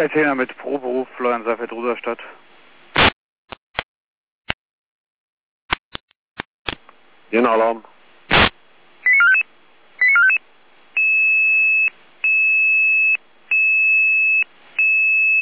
210er mit Proberuf, Florian Seifert, Ruderstadt. Hier ein Alarm.